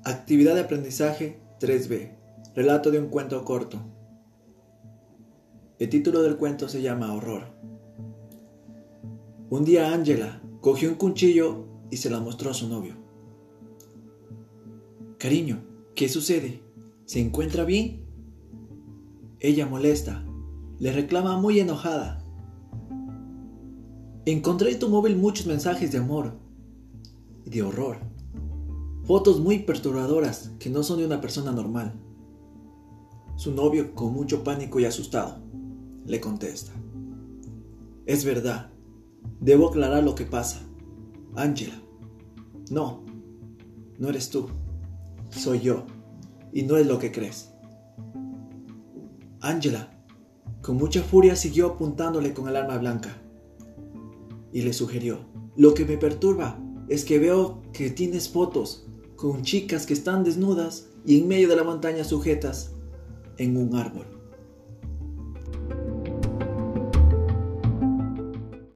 Actividad de aprendizaje 3B. Relato de un cuento corto. El título del cuento se llama Horror. Un día Ángela cogió un cuchillo y se la mostró a su novio. Cariño, ¿qué sucede? ¿Se encuentra bien? Ella molesta, le reclama muy enojada. Encontré en tu móvil muchos mensajes de amor y de horror. Fotos muy perturbadoras que no son de una persona normal. Su novio, con mucho pánico y asustado, le contesta. Es verdad, debo aclarar lo que pasa. Ángela, no eres tú, soy yo, y no es lo que crees. Ángela, con mucha furia, siguió apuntándole con el arma blanca y le sugirió, lo que me perturba es que veo que tienes fotos con chicas que están desnudas y en medio de la montaña sujetas en un árbol.